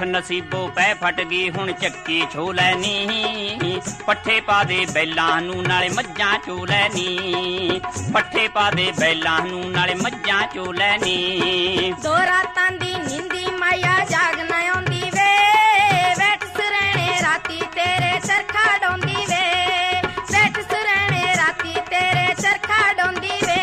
नसीबों पै फट गई हुण चक्की छो लैनी, पट्ठे पा दे बैलां नूं नाले मੱਝਾਂ चो लैनी, पट्ठे पा दे बैलां नूं नाले मੱਝਾਂ चो लैनी। दो रातां दी नींदी माया जाग ना आउंदी वे, बैठ सरैणे राती तेरे चरखा डोंदी वे, बैठ सरैणे राती तेरे चरखा डोंदी वे।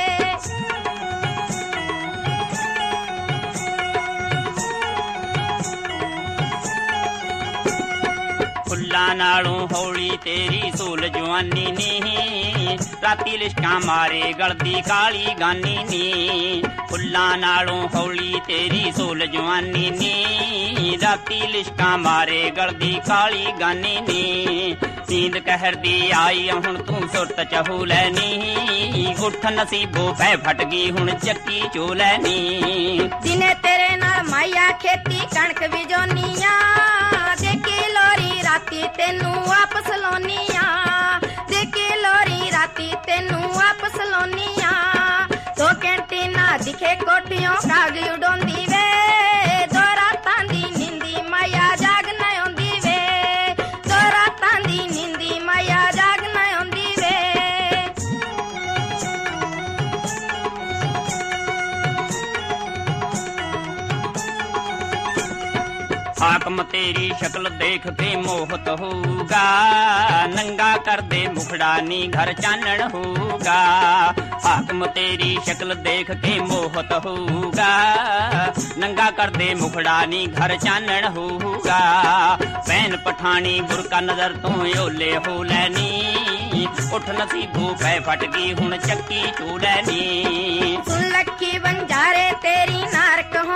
फुल्लां नालों हौली तेरी सोल जवानी नी, राती लिशकां मारे गलदी काली गानी नी। फुल्लां नालों हौली तेरी सोल जवानी नी, राती लिशकां मारे गलदी काली गानी नी। नींद कहर दी आई हुण तू सुरत चहू लैनी, उठ नसीबों पै फट गई हुण चक्की चो लैनी। दिने तेरे नाल माया खेती कणक बिजोनिया, देखी लोरी राती तेनू वापस लोनिया, देखी लोरी राती तेनू वापस लोनिया। दो कैंटीना दिखे कोठियों काग उडोंदी वे, दो रातां दी नींदी माया जाग ना आउंदी वे, दो रातां दी नींदी माया जाग ना आउंदी वे। हाकम तेरी शक्ल देख के मोहत होगा, नंगा कर दे मुखड़ा नी घर चानन होगा। हाकम तेरी शक्ल देख के मोहत होगा, नंगा कर दे मुखड़ा नी घर चानन होगा। पैन पठानी बुरका नजर तो ओले हो लैनी, उठ नसीबों पै फट गई हुण चक्की चो लैनी। सुन लक्की बंजारे तेरी नारक